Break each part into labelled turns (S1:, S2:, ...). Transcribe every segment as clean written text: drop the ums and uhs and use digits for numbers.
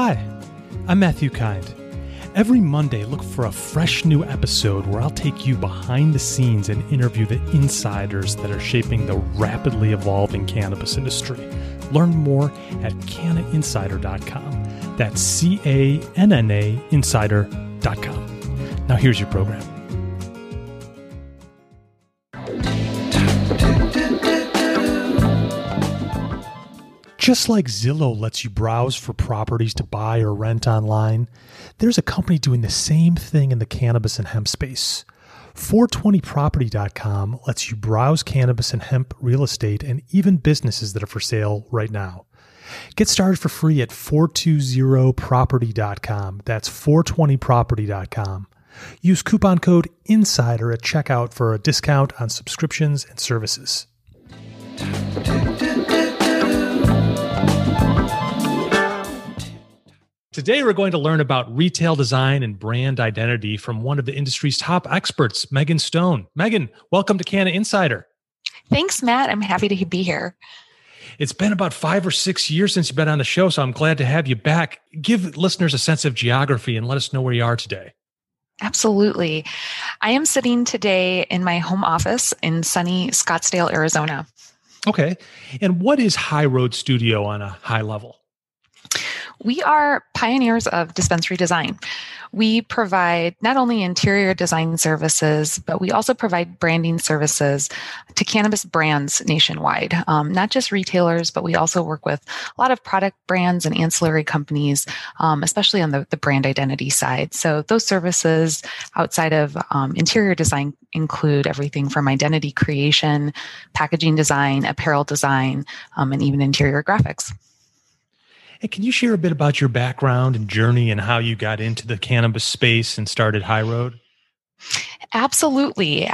S1: Hi, I'm Matthew Kind. Every Monday, look for a fresh new episode where I'll take you behind the scenes and interview the insiders that are shaping the rapidly evolving cannabis industry. Learn more at cannainsider.com. That's CANNA insider.com. Now here's your program. Just like Zillow lets you browse for properties to buy or rent online, there's a company doing the same thing in the cannabis and hemp space. 420property.com lets you browse cannabis and hemp real estate and even businesses that are for sale right now. Get started for free at 420property.com. That's 420property.com. Use coupon code INSIDER at checkout for a discount on subscriptions and services. Today, we're going to learn about retail design and brand identity from one of the industry's top experts, Megan Stone. Megan, welcome to Canna Insider.
S2: Thanks, Matt. I'm happy to be here.
S1: It's been about 5 or 6 years since you've been on the show, so I'm glad to have you back. Give listeners a sense of geography and let us know where you are today.
S2: Absolutely. I am sitting today in my home office in sunny Scottsdale, Arizona.
S1: Okay. And what is High Road Studio on a high level?
S2: We are pioneers of dispensary design. We provide not only interior design services, but we also provide branding services to cannabis brands nationwide. Not just retailers, but we also work with a lot of product brands and ancillary companies, especially on the brand identity side. So those services outside of interior design include everything from identity creation, packaging design, apparel design, and even interior graphics.
S1: Hey, can you share a bit about your background and journey and how you got into the cannabis space and started High Road?
S2: Absolutely.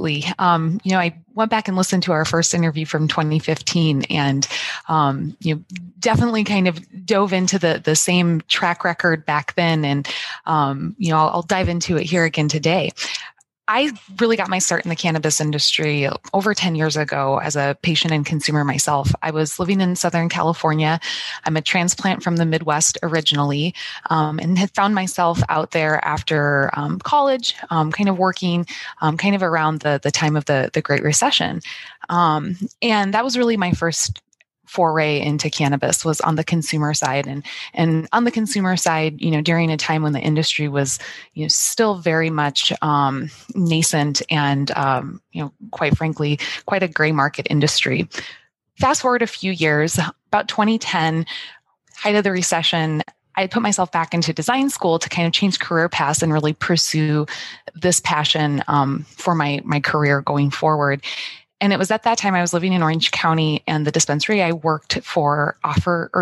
S2: I went back and listened to our first interview from 2015 and, definitely kind of dove into the same track record back then. And, I'll dive into it here again today. I really got my start in the cannabis industry over 10 years ago as a patient and consumer myself. I was living in Southern California. I'm a transplant from the Midwest originally, and had found myself out there after college, kind of working kind of around the time of the Great Recession. And that was really my first foray into cannabis was on the consumer side. And on the consumer side, during a time when the industry was, still very much nascent and, quite frankly, quite a gray market industry. Fast forward a few years, about 2010, height of the recession, I had put myself back into design school to kind of change career paths and really pursue this passion for my career going forward. And it was at that time I was living in Orange County, and the dispensary I worked for I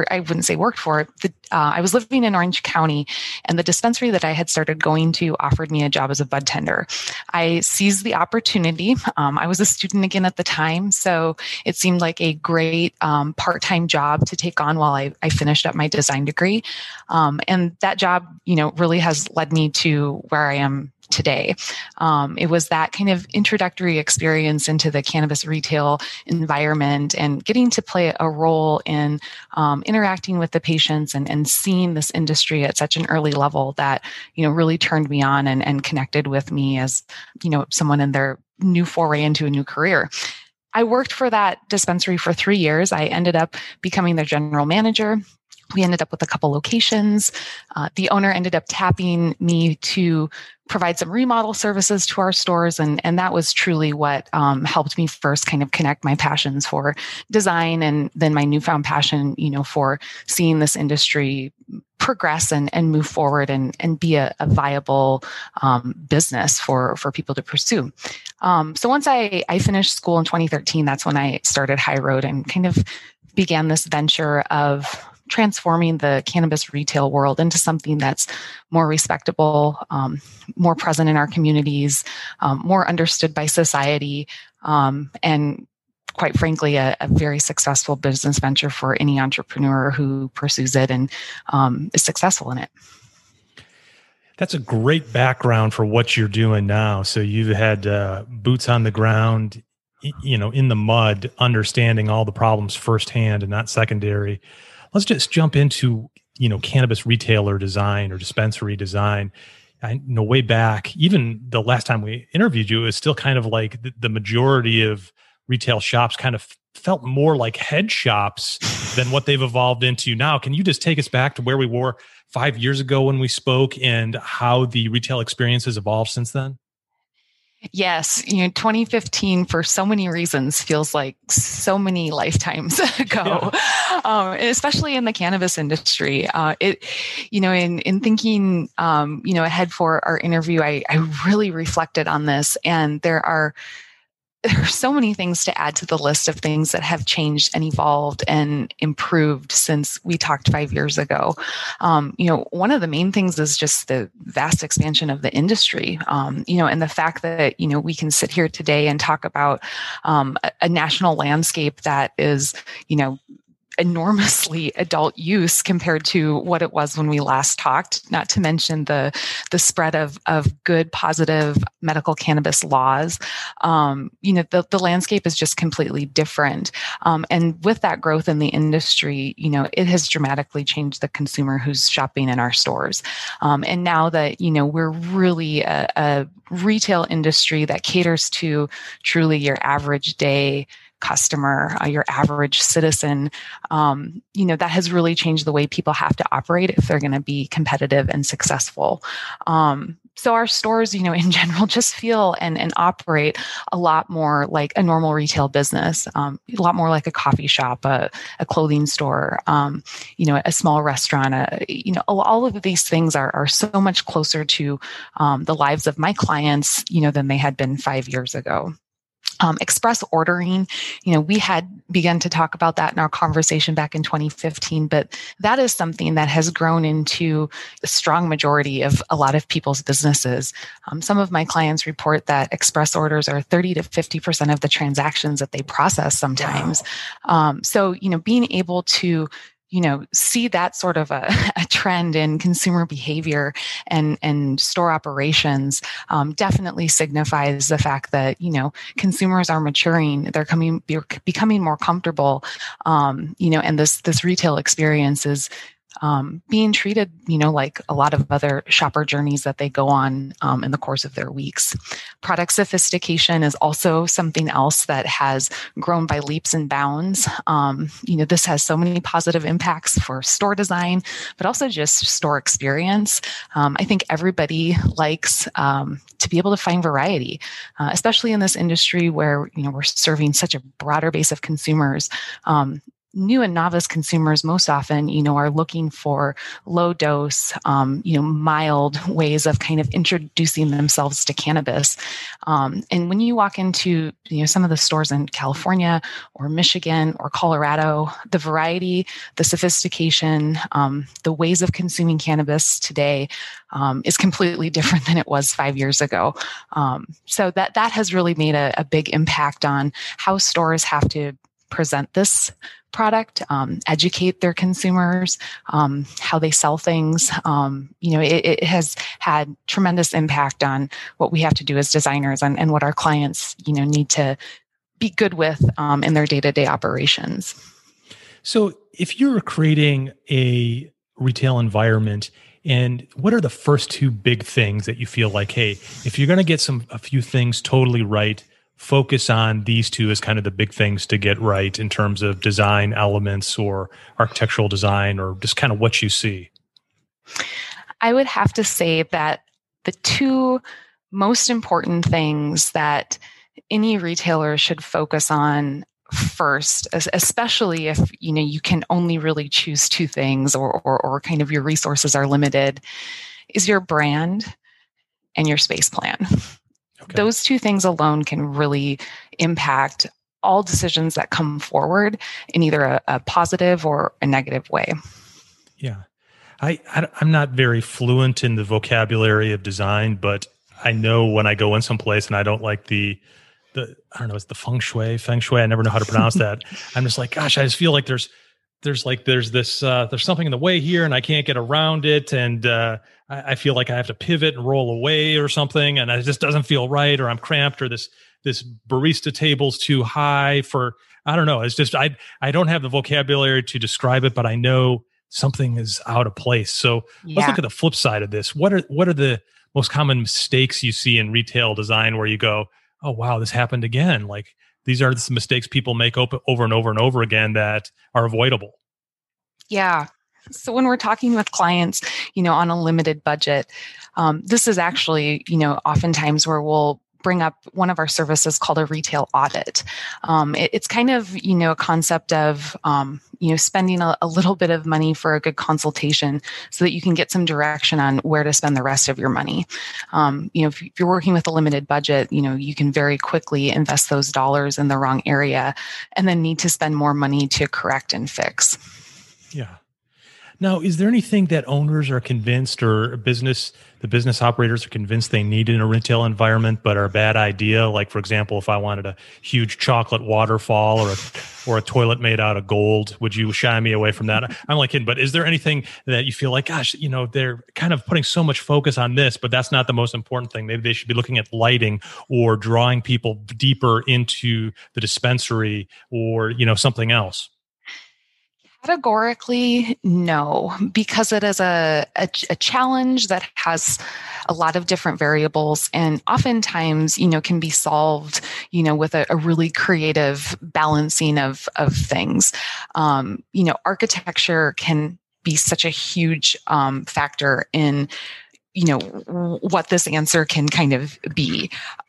S2: was living in Orange County, and the dispensary that I had started going to offered me a job as a bud tender. I seized the opportunity. I was a student again at the time, so it seemed like a great part-time job to take on while I finished up my design degree. And that job, really has led me to where I am today. It was that kind of introductory experience into the cannabis retail environment and getting to play a role in interacting with the patients and seeing this industry at such an early level that, really turned me on and connected with me as, someone in their new foray into a new career. I worked for that dispensary for 3 years. I ended up becoming their general manager. We ended up with a couple locations. The owner ended up tapping me to provide some remodel services to our stores. And that was truly what helped me first kind of connect my passions for design and then my newfound passion, for seeing this industry progress and move forward and be a viable business for people to pursue. So once I finished school in 2013, that's when I started High Road and kind of began this venture of transforming the cannabis retail world into something that's more respectable, more present in our communities, more understood by society, and quite frankly, a very successful business venture for any entrepreneur who pursues it and is successful in it.
S1: That's a great background for what you're doing now. So you've had boots on the ground, in the mud, understanding all the problems firsthand and not secondary. Let's just jump into cannabis retailer design or dispensary design. I know way back, even the last time we interviewed you, it was still kind of like the majority of retail shops kind of felt more like head shops than what they've evolved into now. Can you just take us back to where we were 5 years ago when we spoke and how the retail experience has evolved since then?
S2: Yes, 2015 for so many reasons feels like so many lifetimes ago, especially in the cannabis industry. In thinking, ahead for our interview, I really reflected on this, and there are so many things to add to the list of things that have changed and evolved and improved since we talked 5 years ago. One of the main things is just the vast expansion of the industry, and the fact that, we can sit here today and talk about a national landscape that is, enormously adult use compared to what it was when we last talked, not to mention the spread of good, positive medical cannabis laws. The landscape is just completely different. And with that growth in the industry, it has dramatically changed the consumer who's shopping in our stores. And now that, we're really a retail industry that caters to truly your average day customer, your average citizen, that has really changed the way people have to operate if they're going to be competitive and successful. So our stores, in general, just feel and operate a lot more like a normal retail business, a lot more like a coffee shop, a clothing store, a small restaurant. All of these things are so much closer to the lives of my clients, than they had been 5 years ago. Express ordering, we had begun to talk about that in our conversation back in 2015, but that is something that has grown into a strong majority of a lot of people's businesses. Some of my clients report that express orders are 30 to 50% of the transactions that they process sometimes. Wow. So, being able to see that sort of a trend in consumer behavior and store operations definitely signifies the fact that, consumers are maturing, they're becoming more comfortable, and this retail experience is being treated, like a lot of other shopper journeys that they go on in the course of their weeks. Product sophistication is also something else that has grown by leaps and bounds. This has so many positive impacts for store design, but also just store experience. I think everybody likes to be able to find variety, especially in this industry where, we're serving such a broader base of consumers. New and novice consumers most often, are looking for low dose, mild ways of kind of introducing themselves to cannabis. And when you walk into, some of the stores in California or Michigan or Colorado, the variety, the sophistication, the ways of consuming cannabis today is completely different than it was 5 years ago. So that has really made a big impact on how stores have to present this product, educate their consumers, how they sell things. It has had tremendous impact on what we have to do as designers and what our clients, need to be good with in their day-to-day operations.
S1: So if you're creating a retail environment, and what are the first two big things that you feel like, hey, if you're going to get a few things totally right, focus on these two as kind of the big things to get right in terms of design elements or architectural design or just kind of what you see?
S2: I would have to say that the two most important things that any retailer should focus on first, especially if you can only really choose two things or kind of your resources are limited, is your brand and your space plan. Okay. Those two things alone can really impact all decisions that come forward in either a positive or a negative way.
S1: Yeah. I'm not very fluent in the vocabulary of design, but I know when I go in someplace and I don't like the I don't know, it's the feng shui. I never know how to pronounce that. I'm just like, gosh, I just feel like there's something in the way here and I can't get around it. And I feel like I have to pivot and roll away or something. And it just doesn't feel right, or I'm cramped, or this barista table's too high for, I don't know. It's just, I don't have the vocabulary to describe it, but I know something is out of place. So let's
S2: Yeah.
S1: look at the flip side of this. What are the most common mistakes you see in retail design where you go, oh, wow, this happened again? Like these are the mistakes people make over and over and over again that are avoidable.
S2: Yeah. So when we're talking with clients, on a limited budget, this is actually, oftentimes where we'll bring up one of our services called a retail audit. It's kind of, a concept of, spending a little bit of money for a good consultation so that you can get some direction on where to spend the rest of your money. If you're working with a limited budget, you can very quickly invest those dollars in the wrong area and then need to spend more money to correct and fix.
S1: Yeah. Now, is there anything that owners are convinced or the business operators are convinced they need in a retail environment, but are a bad idea? Like, for example, if I wanted a huge chocolate waterfall or a toilet made out of gold, would you shy me away from that? I'm only kidding, but is there anything that you feel like, gosh, they're kind of putting so much focus on this, but that's not the most important thing. Maybe they should be looking at lighting or drawing people deeper into the dispensary or, something else?
S2: Categorically, no, because it is a challenge that has a lot of different variables and oftentimes, can be solved, with a really creative balancing of things. Architecture can be such a huge factor in, what this answer can kind of be.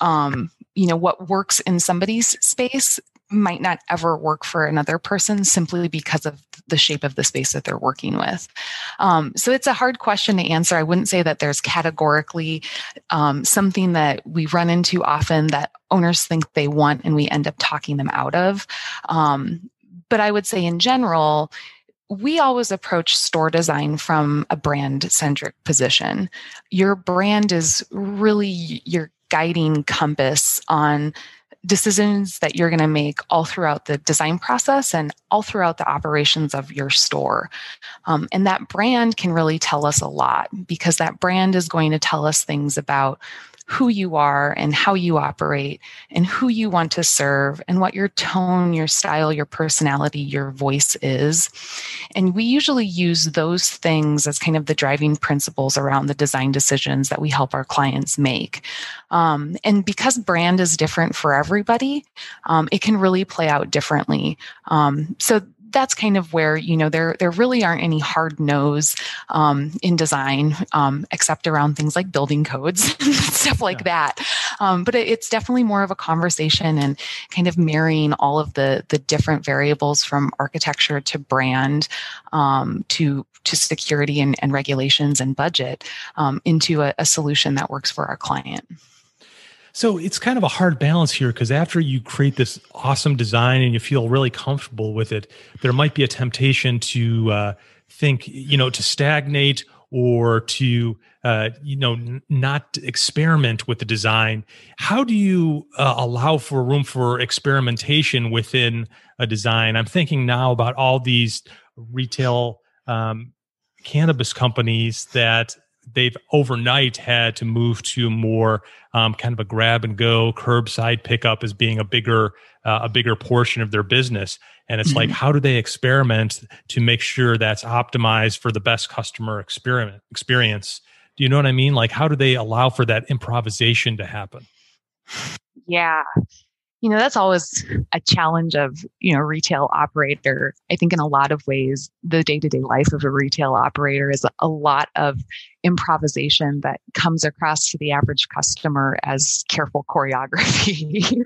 S2: What works in somebody's space might not ever work for another person simply because of the shape of the space that they're working with. So it's a hard question to answer. I wouldn't say that there's categorically something that we run into often that owners think they want and we end up talking them out of. But I would say in general, we always approach store design from a brand-centric position. Your brand is really your guiding compass on decisions that you're going to make all throughout the design process and all throughout the operations of your store. And that brand can really tell us a lot because that brand is going to tell us things about who you are and how you operate and who you want to serve and what your tone, your style, your personality, your voice is. And we usually use those things as kind of the driving principles around the design decisions that we help our clients make. And because brand is different for everybody, it can really play out differently. So that's kind of where, there really aren't any hard no's in design, except around things like building codes and stuff like that. But it's definitely more of a conversation and kind of marrying all of the different variables from architecture to brand to security and regulations and budget into a solution that works for our client.
S1: So it's kind of a hard balance here because after you create this awesome design and you feel really comfortable with it, there might be a temptation to think, to stagnate or to, not experiment with the design. How do you allow for room for experimentation within a design? I'm thinking now about all these retail cannabis companies that they've overnight had to move to more kind of a grab and go curbside pickup as being a bigger portion of their business. And it's like, how do they experiment to make sure that's optimized for the best customer experience? Do you know what I mean? Like, how do they allow for that improvisation to happen?
S2: Yeah. That's always a challenge of, retail operator. I think in a lot of ways, the day-to-day life of a retail operator is a lot of improvisation that comes across to the average customer as careful choreography.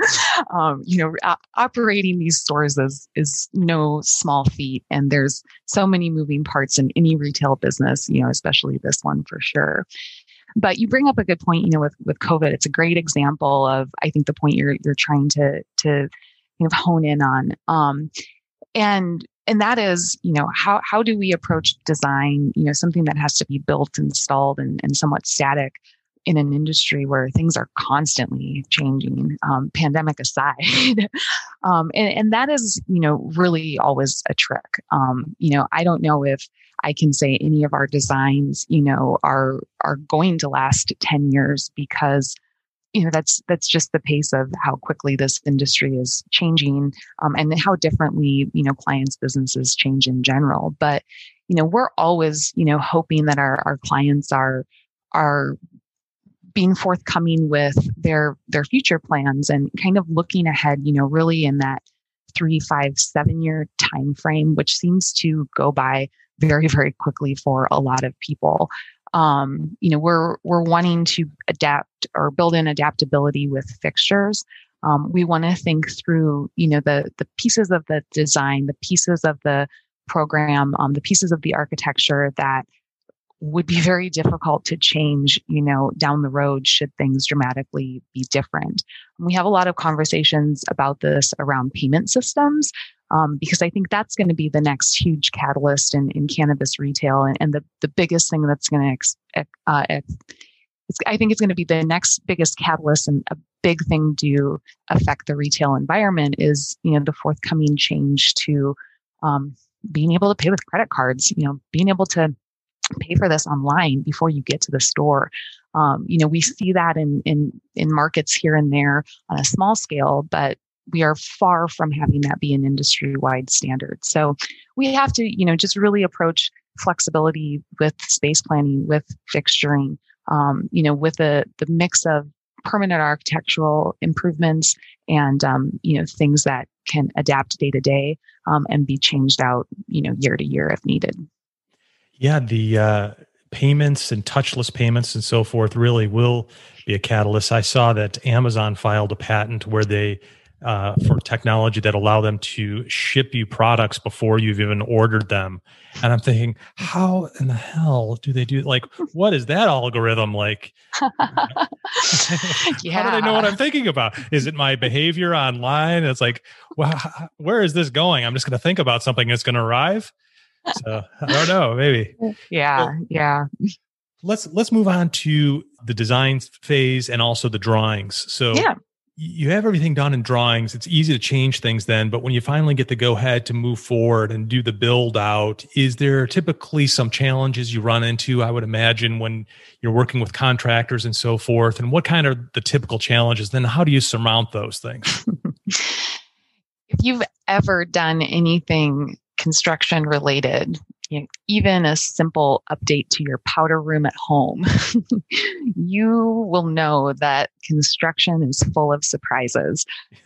S2: Operating these stores is no small feat. And there's so many moving parts in any retail business, especially this one for sure. But you bring up a good point, with COVID. It's a great example of, I think, the point you're trying to kind of hone in on. And that is, how do we approach design, something that has to be built, installed, and somewhat static in an industry where things are constantly changing, pandemic aside. And that is, really always a trick. I don't know if I can say any of our designs, are going to last 10 years because, that's just the pace of how quickly this industry is changing, and how differently, clients' businesses change in general. But, we're always, hoping that our clients are being forthcoming with their future plans and kind of looking ahead, really in that 3, 5, 7-year time frame, which seems to go by very, very quickly for a lot of people. We're wanting to adapt or build in adaptability with fixtures. We want to think through, the pieces of the design, the pieces of the program, the pieces of the architecture that would be very difficult to change, down the road should things dramatically be different. We have a lot of conversations about this around payment systems, because I think that's going to be the next huge catalyst in cannabis retail. And the biggest thing that's going to, I think it's going to be the next biggest catalyst and a big thing to affect the retail environment is, the forthcoming change to being able to pay with credit cards, being able to pay for this online before you get to the store. We see that in markets here and there on a small scale, but we are far from having that be an industry-wide standard. So we have to, just really approach flexibility with space planning, with fixturing, with the mix of permanent architectural improvements and, things that can adapt day to day and be changed out, year to year if needed.
S1: Yeah, the payments and touchless payments and so forth really will be a catalyst. I saw that Amazon filed a patent where they for technology that allow them to ship you products before you've even ordered them. And I'm thinking, how in the hell do they do? Like, what is that algorithm like?
S2: Yeah.
S1: How do they know what I'm thinking about? Is it my behavior online? It's like, well, where is this going? I'm just going to think about something that's going to arrive. So I don't know, maybe.
S2: Yeah.
S1: Let's move on to the design phase and also the drawings. So you have everything done in drawings. It's easy to change things then, but when you finally get the go ahead to move forward and do the build out, is there typically some challenges you run into, I would imagine, when you're working with contractors and so forth? And what kind of the typical challenges? Then how do you surmount those things?
S2: If you've ever done anything construction related, even a simple update to your powder room at home, you will know that construction is full of surprises.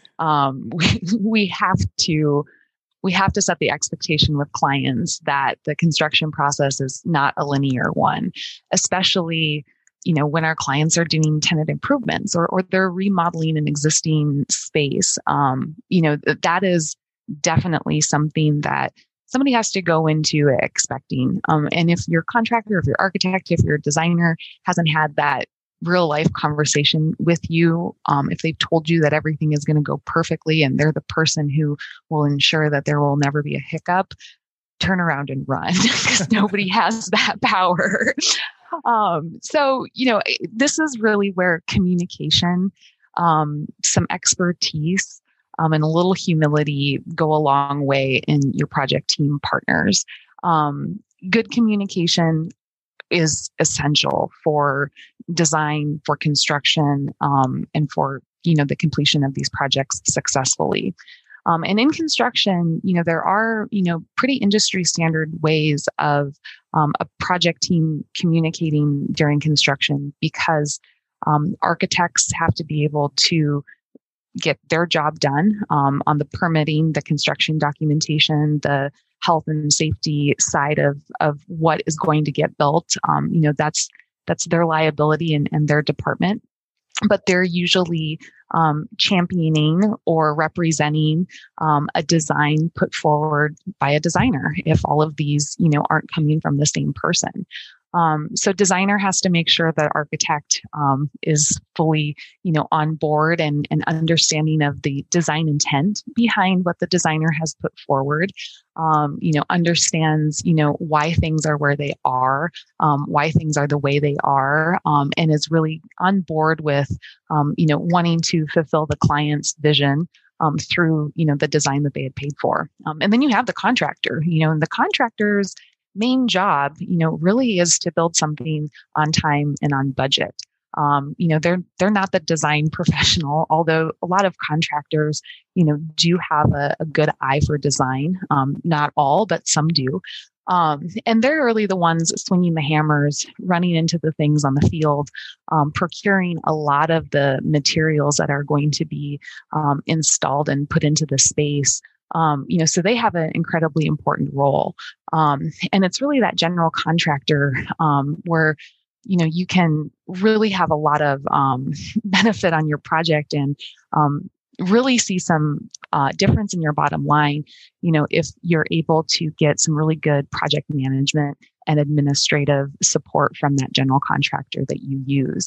S2: We have to set the expectation with clients that the construction process is not a linear one, especially when our clients are doing tenant improvements or they're remodeling an existing space. That is definitely something that somebody has to go into expecting. And if your contractor, if your architect, if your designer hasn't had that real life conversation with you, if they've told you that everything is going to go perfectly and they're the person who will ensure that there will never be a hiccup, turn around and run because nobody has that power. So, this is really where communication, some expertise, and a little humility go a long way in your project team partners. Good communication is essential for design, for construction, and for, the completion of these projects successfully. And in construction, there are, pretty industry standard ways of a project team communicating during construction because architects have to be able to get their job done on the permitting, the construction documentation, the health and safety side of what is going to get built. That's their liability and their department. But they're usually championing or representing a design put forward by a designer if all of these, aren't coming from the same person. So designer has to make sure that architect is fully, on board and understanding of the design intent behind what the designer has put forward. Understands, why things are where they are, why things are the way they are, and is really on board with, wanting to fulfill the client's vision through, the design that they had paid for. And then you have the contractor, and the contractor's main job, really is to build something on time and on budget. They're not the design professional, although a lot of contractors, do have a good eye for design. Not all, but some do. And they're really the ones swinging the hammers, running into the things on the field, procuring a lot of the materials that are going to be installed and put into the space. So they have an incredibly important role. And it's really that general contractor where, you can really have a lot of benefit on your project and really see some difference in your bottom line, if you're able to get some really good project management and administrative support from that general contractor that you use.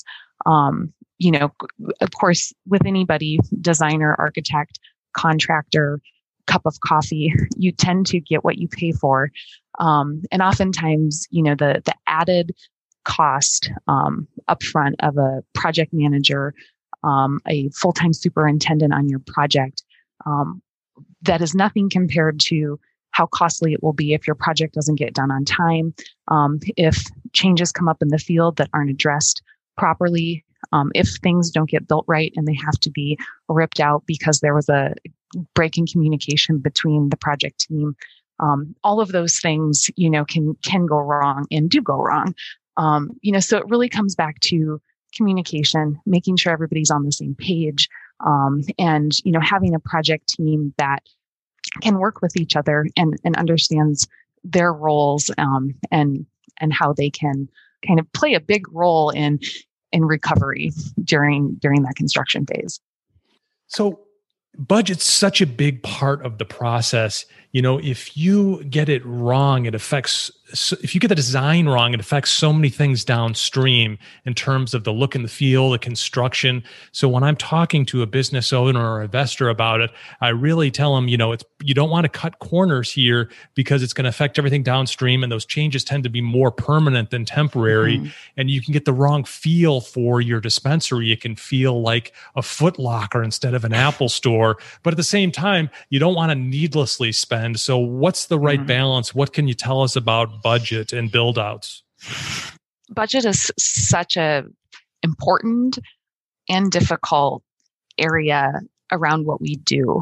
S2: Of course, with anybody, designer, architect, contractor, cup of coffee, you tend to get what you pay for. And oftentimes, the added cost upfront of a project manager, a full-time superintendent on your project, that is nothing compared to how costly it will be if your project doesn't get done on time, if changes come up in the field that aren't addressed properly, if things don't get built right and they have to be ripped out because there was a break in communication between the project team. All of those things, can go wrong and do go wrong. So it really comes back to communication, making sure everybody's on the same page, and, having a project team that can work with each other and understands their roles, and how they can kind of play a big role in recovery during that construction phase.
S1: So budget's such a big part of the process. If you get it wrong, if you get the design wrong, it affects so many things downstream in terms of the look and the feel, the construction. So when I'm talking to a business owner or investor about it, I really tell them, you don't want to cut corners here because it's going to affect everything downstream. And those changes tend to be more permanent than temporary. Mm-hmm. And you can get the wrong feel for your dispensary. It can feel like a Foot Locker instead of an Apple store. But at the same time, you don't want to needlessly spend. So what's the right balance? What can you tell us about budget and build outs?
S2: Budget is such a important and difficult area around what we do.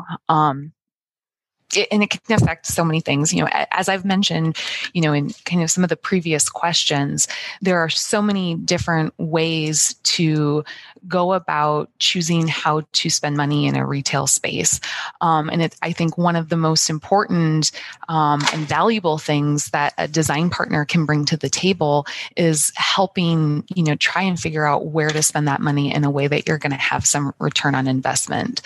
S2: And it can affect so many things. As I've mentioned, in kind of some of the previous questions, there are so many different ways to go about choosing how to spend money in a retail space. And it's, I think, one of the most important and valuable things that a design partner can bring to the table is helping, try and figure out where to spend that money in a way that you're going to have some return on investment.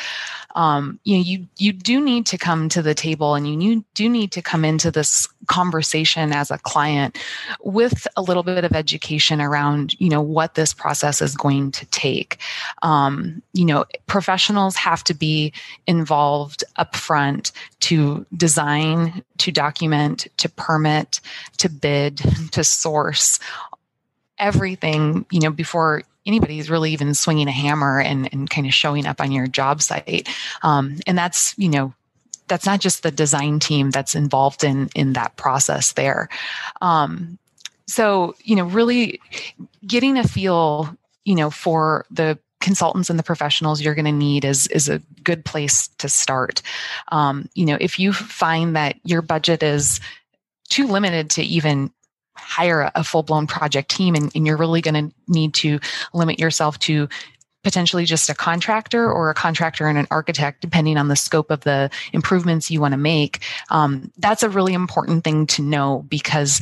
S2: You do need to come to the table and you do need to come into this conversation as a client with a little bit of education around, what this process is going to take. Professionals have to be involved upfront to design, to document, to permit, to bid, to source everything, before anybody's really even swinging a hammer and kind of showing up on your job site. And that's, that's not just the design team that's involved in that process there. So, really getting a feel, for the consultants and the professionals you're going to need is a good place to start. If you find that your budget is too limited to even hire a full-blown project team and you're really going to need to limit yourself to potentially just a contractor or a contractor and an architect, depending on the scope of the improvements you want to make, that's a really important thing to know because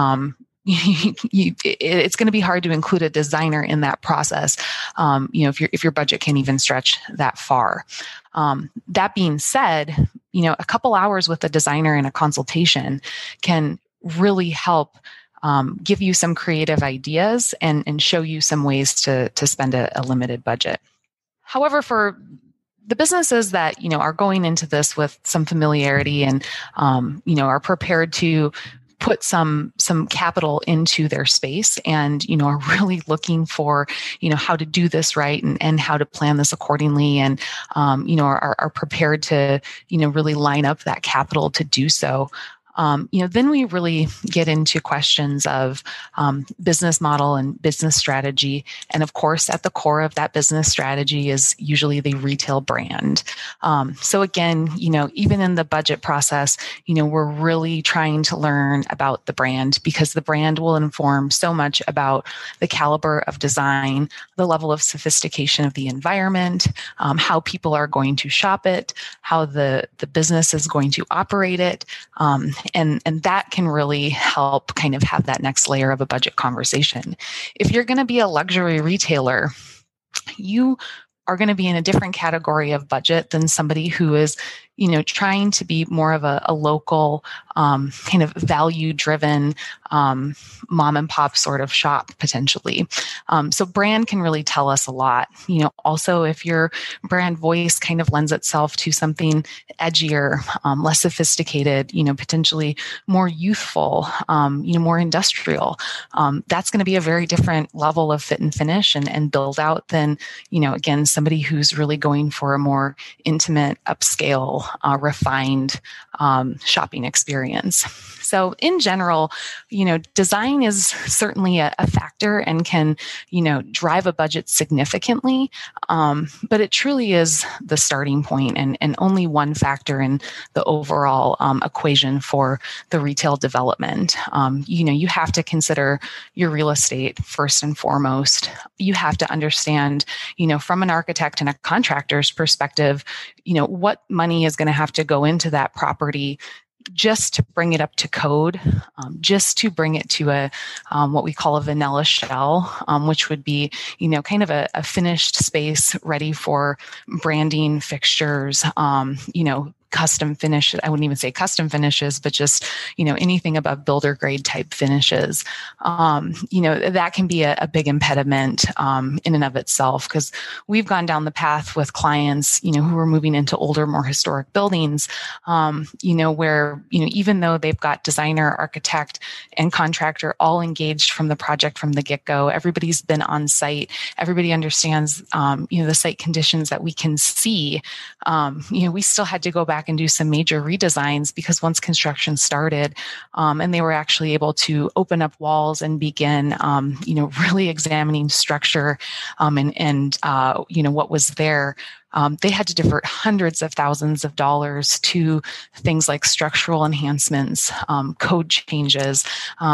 S2: it's going to be hard to include a designer in that process, if your budget can't even stretch that far. That being said, a couple hours with a designer in a consultation can really help give you some creative ideas and show you some ways to spend a limited budget. However, for the businesses that, are going into this with some familiarity and, are prepared to put some capital into their space and, are really looking for, how to do this right and how to plan this accordingly and, are prepared to, really line up that capital to do so. Then we really get into questions of business model and business strategy. And of course, at the core of that business strategy is usually the retail brand. So again, even in the budget process, we're really trying to learn about the brand, because the brand will inform so much about the caliber of design, the level of sophistication of the environment, how people are going to shop it, how the business is going to operate it. And that can really help kind of have that next layer of a budget conversation. If you're going to be a luxury retailer, you are going to be in a different category of budget than somebody who is, trying to be more of a local, kind of value-driven mom and pop sort of shop potentially. So brand can really tell us a lot. Also, if your brand voice kind of lends itself to something edgier, less sophisticated, potentially more youthful, more industrial, that's going to be a very different level of fit and finish and build out than, again, somebody who's really going for a more intimate, upscale, refined shopping experience. So in general, design is certainly a factor and can, drive a budget significantly. But it truly is the starting point and only one factor in the overall equation for the retail development. You have to consider your real estate first and foremost. You have to understand, from an architect and a contractor's perspective, what money is going to have to go into that property just to bring it up to code, just to bring it to a what we call a vanilla shell, which would be, kind of a finished space ready for branding, fixtures, custom finish. I wouldn't even say custom finishes, but just, anything above builder grade type finishes. That can be a big impediment in and of itself, because we've gone down the path with clients, who are moving into older, more historic buildings, where, even though they've got designer, architect, and contractor all engaged from the project from the get-go, everybody's been on site, everybody understands, the site conditions that we can see. We still had to go back and do some major redesigns, because once construction started, and they were actually able to open up walls and begin, really examining structure, and what was there. They had to divert hundreds of thousands of dollars to things like structural enhancements, code changes,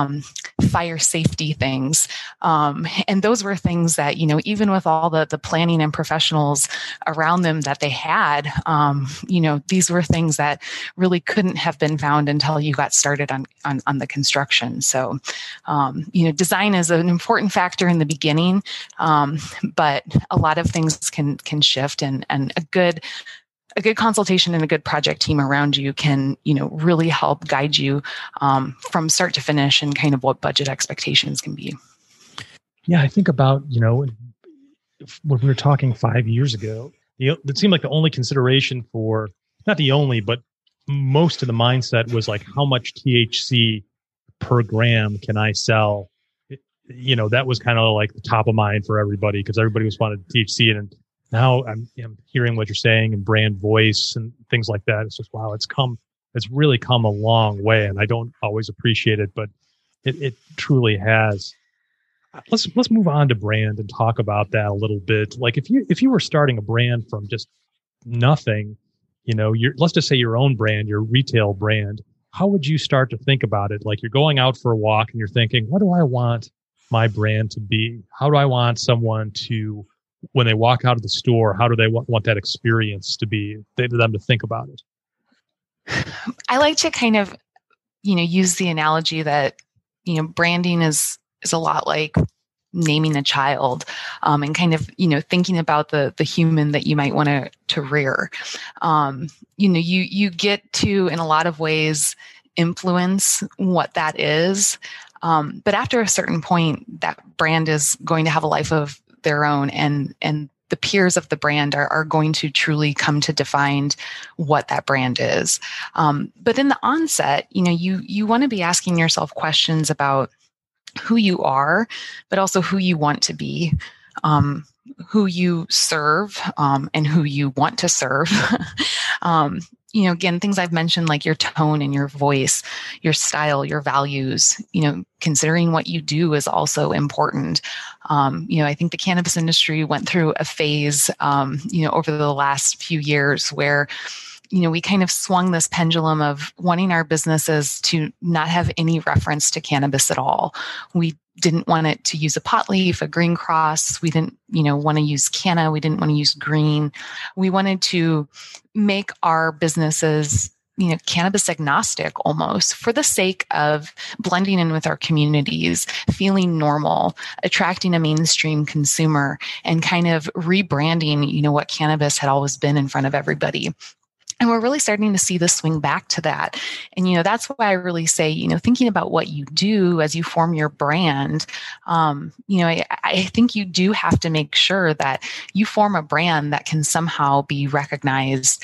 S2: fire safety things. And those were things that, even with all the planning and professionals around them that they had, these were things that really couldn't have been found until you got started on the construction. So, design is an important factor in the beginning, but a lot of things can shift, and a good consultation and a good project team around you can, really help guide you from start to finish and kind of what budget expectations can be.
S1: Yeah, I think about, when we were talking 5 years ago, it seemed like the only consideration not the only, but most of the mindset was like, how much THC per gram can I sell? That was kind of like the top of mind for everybody, because everybody was wanted THC. And now I'm hearing what you're saying, and brand voice and things like that. It's just, wow, it's really come a long way. And I don't always appreciate it, but it truly has. Let's move on to brand and talk about that a little bit. Like if you were starting a brand from just nothing, let's just say your own brand, your retail brand, how would you start to think about it? Like you're going out for a walk and you're thinking, what do I want my brand to be? How do I want someone to, when they walk out of the store, how do they want that experience to be, them to think about it?
S2: I like to kind of, use the analogy that, branding is a lot like naming a child, and kind of, thinking about the human that you might want to rear. You get to, in a lot of ways, influence what that is. But after a certain point, that brand is going to have a life of their own, and the peers of the brand are going to truly come to define what that brand is. But in the onset, you want to be asking yourself questions about who you are, but also who you want to be, who you serve, and who you want to serve. again, things I've mentioned, like your tone and your voice, your style, your values, considering what you do is also important. I think the cannabis industry went through a phase, over the last few years where we kind of swung this pendulum of wanting our businesses to not have any reference to cannabis at all. We didn't want it to use a pot leaf, a green cross. We didn't, want to use canna. We didn't want to use green. We wanted to make our businesses, cannabis agnostic almost, for the sake of blending in with our communities, feeling normal, attracting a mainstream consumer, and kind of rebranding, what cannabis had always been in front of everybody. And we're really starting to see the swing back to that. And, that's why I really say, thinking about what you do as you form your brand, I think you do have to make sure that you form a brand that can somehow be recognized,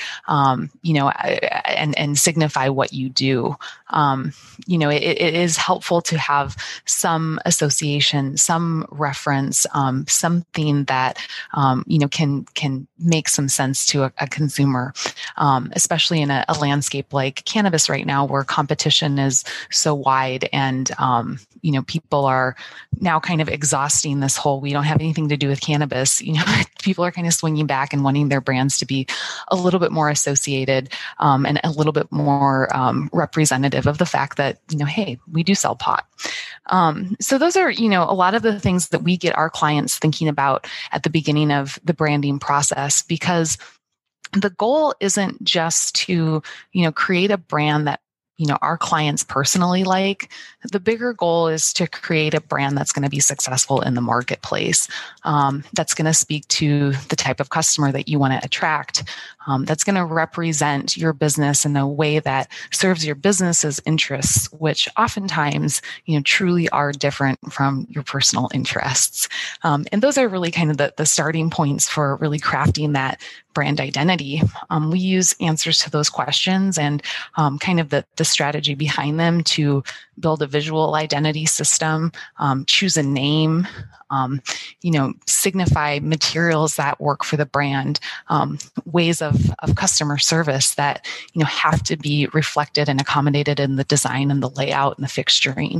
S2: and signify what you do. It is helpful to have some association, some reference, something that, can make some sense to a consumer. Especially in a landscape like cannabis right now, where competition is so wide and, people are now kind of exhausting this whole, we don't have anything to do with cannabis. People are kind of swinging back and wanting their brands to be a little bit more associated, and a little bit more representative of the fact that, hey, we do sell pot. So those are, a lot of the things that we get our clients thinking about at the beginning of the branding process, because the goal isn't just to, create a brand that, our clients personally like. The bigger goal is to create a brand that's going to be successful in the marketplace, that's going to speak to the type of customer that you want to attract, that's going to represent your business in a way that serves your business's interests, which oftentimes, truly are different from your personal interests. And those are really kind of the starting points for really crafting that brand identity. We use answers to those questions and kind of the strategy behind them to build a visual identity system, choose a name, signify materials that work for the brand, ways of customer service that, have to be reflected and accommodated in the design and the layout and the fixturing.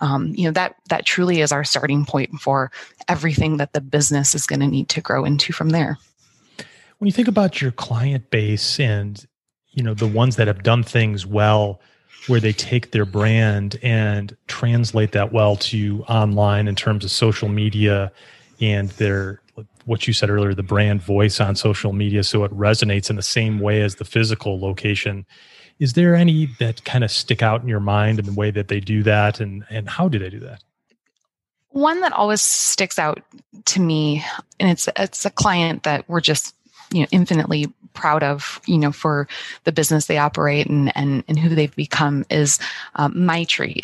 S2: That truly is our starting point for everything that the business is going to need to grow into from there.
S1: When you think about your client base and, the ones that have done things well, where they take their brand and translate that well to online in terms of social media and their, what you said earlier, the brand voice on social media, so it resonates in the same way as the physical location. Is there any that kind of stick out in your mind in the way that they do that, and how do they do that?
S2: One that always sticks out to me, and it's a client that we're just infinitely proud of, for the business they operate and who they've become, is Maitri,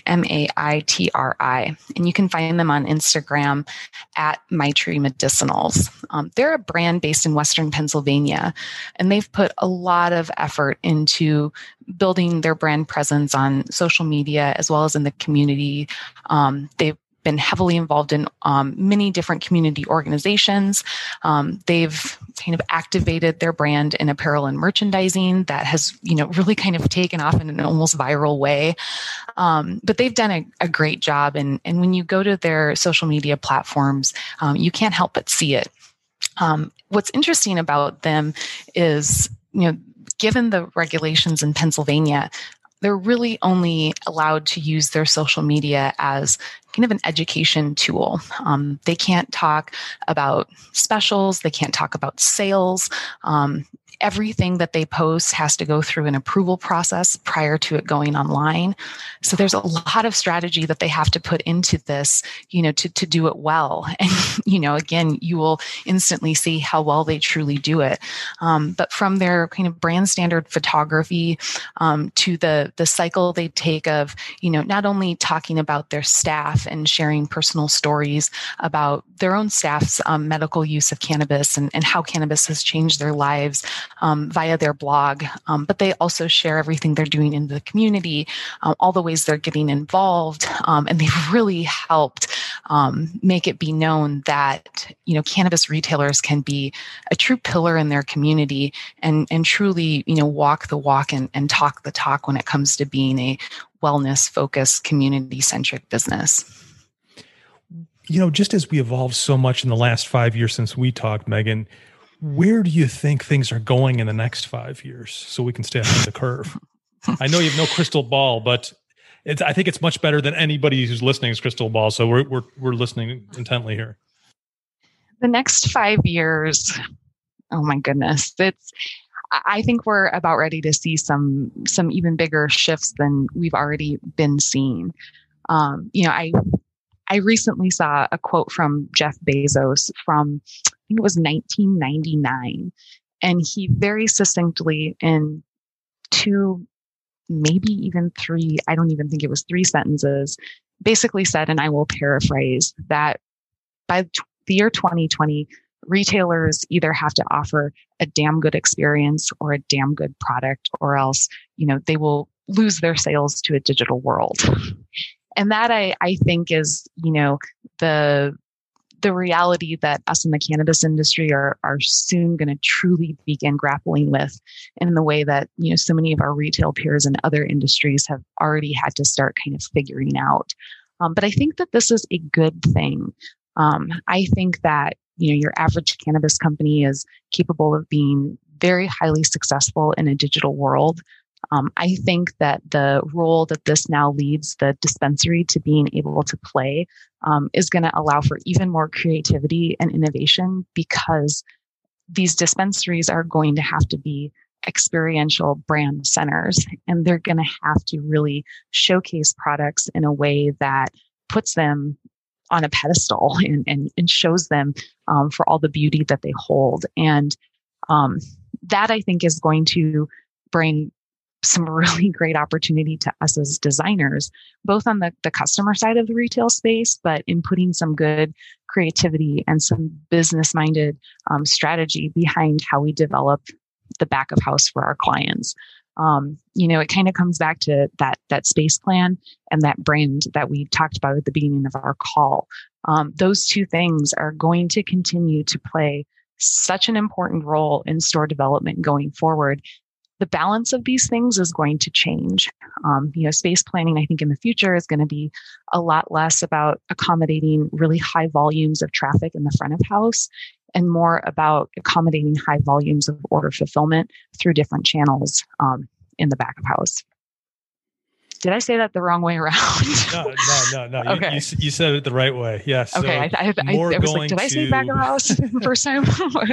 S2: Maitri. And you can find them on Instagram at Maitri Medicinals. They're a brand based in Western Pennsylvania, and they've put a lot of effort into building their brand presence on social media as well as in the community. They've been heavily involved in many different community organizations. They've kind of activated their brand in apparel and merchandising that has, really kind of taken off in an almost viral way. But they've done a great job. And when you go to their social media platforms, you can't help but see it. What's interesting about them is, given the regulations in Pennsylvania, they're really only allowed to use their social media as kind of an education tool. They can't talk about specials. They can't talk about sales. Everything that they post has to go through an approval process prior to it going online. So there's a lot of strategy that they have to put into this, to do it well. And, again, you will instantly see how well they truly do it. But from their kind of brand standard photography, to the cycle they take of, not only talking about their staff and sharing personal stories about their own staff's medical use of cannabis and how cannabis has changed their lives, via their blog, but they also share everything they're doing in the community, all the ways they're getting involved, and they've really helped make it be known that, cannabis retailers can be a true pillar in their community and truly, walk the walk and talk the talk when it comes to being a wellness-focused, community-centric business.
S1: Just as we evolved so much in the last 5 years since we talked, Megan, where do you think things are going in the next 5 years so we can stay ahead of the curve? I know you have no crystal ball, but I think it's much better than anybody who's listening's crystal ball. So we're listening intently here.
S2: The next 5 years, oh my goodness, I think we're about ready to see some even bigger shifts than we've already been seeing. I recently saw a quote from Jeff Bezos from, I think it was 1999, and he very succinctly in 2, maybe even 3, I don't even think it was 3 sentences, basically said, and I will paraphrase, that by the year 2020, retailers either have to offer a damn good experience or a damn good product, or else, they will lose their sales to a digital world. And that I think is, the reality that us in the cannabis industry are soon going to truly begin grappling with in the way that, so many of our retail peers and other industries have already had to start kind of figuring out. But I think that this is a good thing. I think that, your average cannabis company is capable of being very highly successful in a digital world. I think that the role that this now leads the dispensary to being able to play is going to allow for even more creativity and innovation, because these dispensaries are going to have to be experiential brand centers, and they're going to have to really showcase products in a way that puts them on a pedestal and shows them for all the beauty that they hold. And that, I think, is going to bring some really great opportunity to us as designers, both on the customer side of the retail space, but in putting some good creativity and some business-minded strategy behind how we develop the back of house for our clients. It kind of comes back to that space plan and that brand that we talked about at the beginning of our call. Those two things are going to continue to play such an important role in store development going forward. The balance of these things is going to change. Space planning, I think, in the future is going to be a lot less about accommodating really high volumes of traffic in the front of house and more about accommodating high volumes of order fulfillment through different channels in the back of house. Did I say that the wrong way around?
S1: No.
S2: Okay.
S1: You said it the right way. Yes.
S2: Okay.
S1: So
S2: I was like, did I say back of house the first time?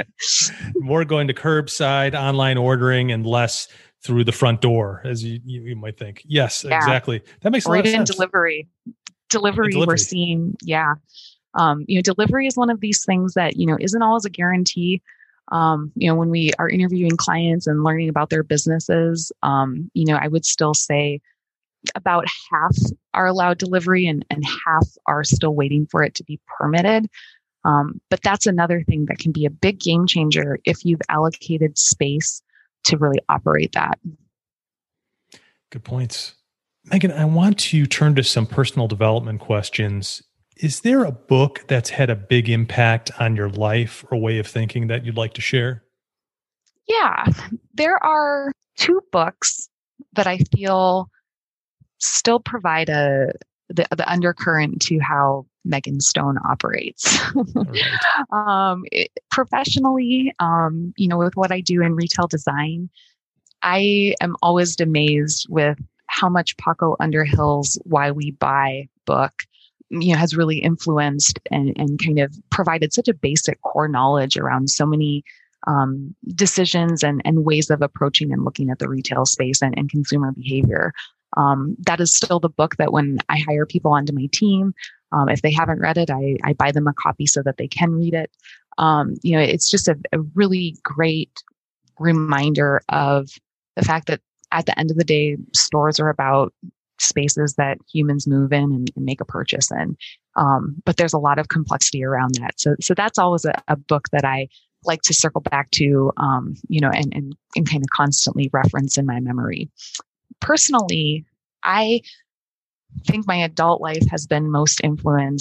S1: More going to curbside, online ordering, and less through the front door, as you might think. Yes, yeah. Exactly. That makes a lot of sense. Delivery, we're seeing, yeah.
S2: Delivery is one of these things that, isn't always a guarantee. When we are interviewing clients and learning about their businesses, I would still say about half are allowed delivery and half are still waiting for it to be permitted. But that's another thing that can be a big game changer if you've allocated space to really operate that.
S1: Good points. Megan, I want to turn to some personal development questions. Is there a book that's had a big impact on your life or way of thinking that you'd like to share?
S2: Yeah, there are 2 books that I feel still provide the undercurrent to how Megan Stone operates. Right. Professionally, with what I do in retail design, I am always amazed with how much Paco Underhill's Why We Buy book, has really influenced and kind of provided such a basic core knowledge around so many decisions and ways of approaching and looking at the retail space and consumer behavior. That is still the book that when I hire people onto my team, if they haven't read it, I buy them a copy so that they can read it. It's just a really great reminder of the fact that at the end of the day, stores are about spaces that humans move in and make a purchase in. But there's a lot of complexity around that. So that's always a book that I like to circle back to, and kind of constantly reference in my memory. Personally, I think my adult life has been most influenced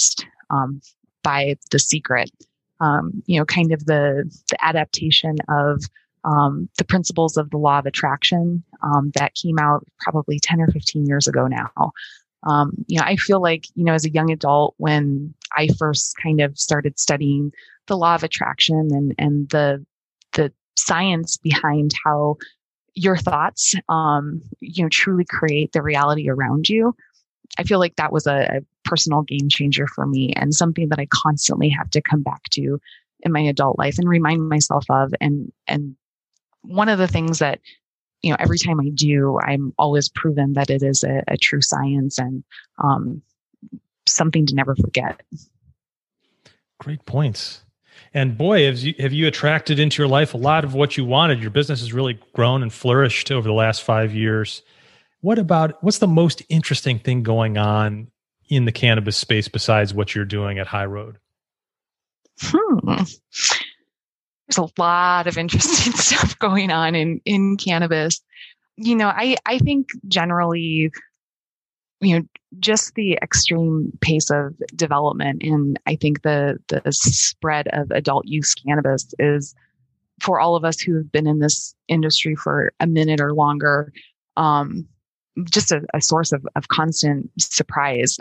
S2: by The Secret. Kind of the adaptation of the principles of the law of attraction that came out probably 10 or 15 years ago now. I feel like, as a young adult, when I first kind of started studying the law of attraction and the science behind how your thoughts, truly create the reality around you, I feel like that was a personal game changer for me and something that I constantly have to come back to in my adult life and remind myself of. And one of the things that, every time I do, I'm always proven that it is a true science and something to never forget.
S1: Great points. And boy, have you attracted into your life a lot of what you wanted. Your business has really grown and flourished over the last 5 years. What's the most interesting thing going on in the cannabis space besides what you're doing at High Road?
S2: There's a lot of interesting stuff going on in cannabis. I think generally, just the extreme pace of development, and I think the spread of adult use cannabis is, for all of us who have been in this industry for a minute or longer, just a source of constant surprise.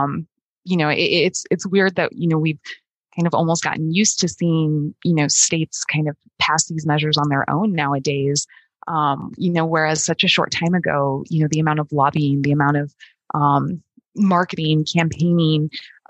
S2: It's weird that, we've kind of almost gotten used to seeing, states kind of pass these measures on their own nowadays. Whereas such a short time ago, the amount of lobbying, the amount of marketing, campaigning,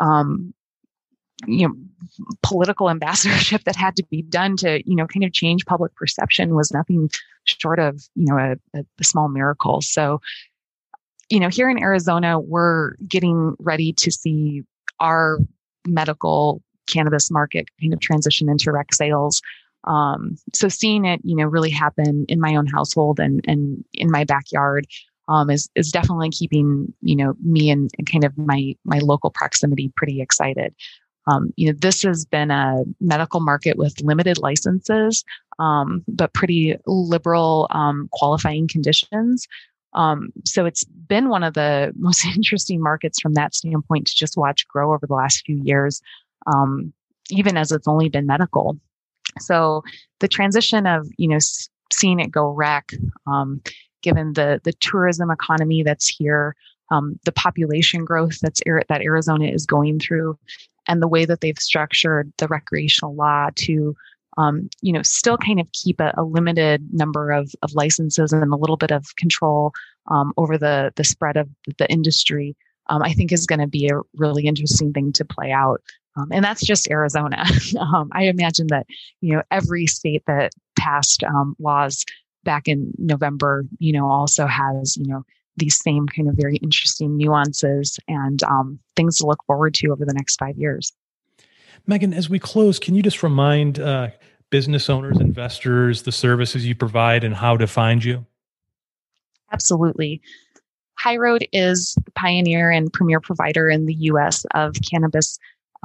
S2: political ambassadorship that had to be done to, kind of change public perception was nothing short of, a small miracle. So, here in Arizona, we're getting ready to see our medical cannabis market kind of transition into rec sales. So seeing it, really happen in my own household and in my backyard, is definitely keeping, me and kind of my local proximity pretty excited. This has been a medical market with limited licenses, but pretty liberal, qualifying conditions. So it's been one of the most interesting markets from that standpoint to just watch grow over the last few years, even as it's only been medical. So the transition of, seeing it go rec, given the tourism economy that's here, the population growth that Arizona is going through, and the way that they've structured the recreational law to, still kind of keep a limited number of licenses and a little bit of control over the spread of the industry, I think is going to be a really interesting thing to play out. And that's just Arizona. I imagine that, every state that passed laws back in November, also has, these same kind of very interesting nuances and things to look forward to over the next 5 years.
S1: Megan, as we close, can you just remind business owners, investors, the services you provide and how to find you?
S2: Absolutely. High Road is the pioneer and premier provider in the U.S. of cannabis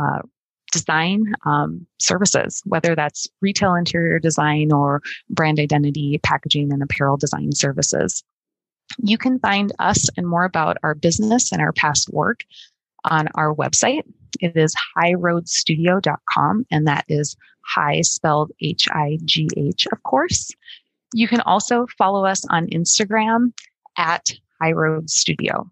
S2: design services, whether that's retail interior design or brand identity, packaging, and apparel design services. You can find us and more about our business and our past work on our website. It is highroadstudio.com, and that is high spelled H-I-G-H, of course. You can also follow us on Instagram at High Road Studio.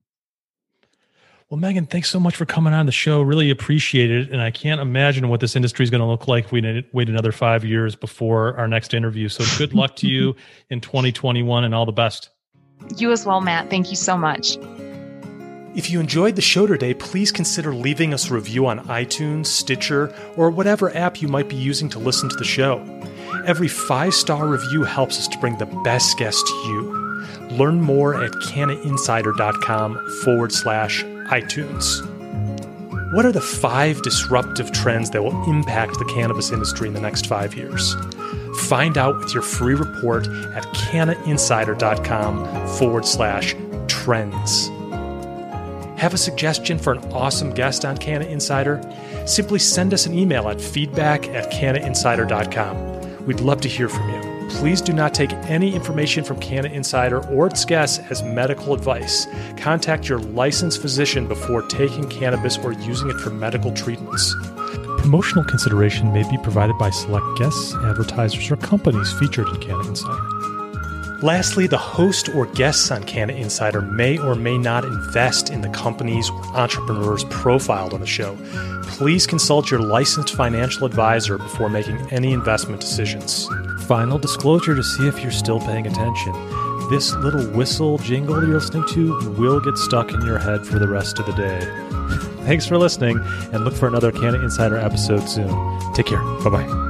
S1: Well, Megan, thanks so much for coming on the show. Really appreciate it. And I can't imagine what this industry is going to look like if we wait another 5 years before our next interview. So good luck to you in 2021 and all the best.
S2: You as well, Matt. Thank you so much.
S1: If you enjoyed the show today, please consider leaving us a review on iTunes, Stitcher, or whatever app you might be using to listen to the show. Every 5-star review helps us to bring the best guests to you. Learn more at cannainsider.com/iTunes. What are the 5 disruptive trends that will impact the cannabis industry in the next 5 years? Find out with your free report at cannainsider.com/trends. Have a suggestion for an awesome guest on Canna Insider? Simply send us an email at feedback@cannainsider.com. We'd love to hear from you. Please do not take any information from Canna Insider or its guests as medical advice. Contact your licensed physician before taking cannabis or using it for medical treatments. Promotional consideration may be provided by select guests, advertisers, or companies featured in Canna Insider. Lastly, the host or guests on Canna Insider may or may not invest in the companies or entrepreneurs profiled on the show. Please consult your licensed financial advisor before making any investment decisions. Final disclosure to see if you're still paying attention. This little whistle jingle you're listening to will get stuck in your head for the rest of the day. Thanks for listening, and look for another Canna Insider episode soon. Take care. Bye-bye.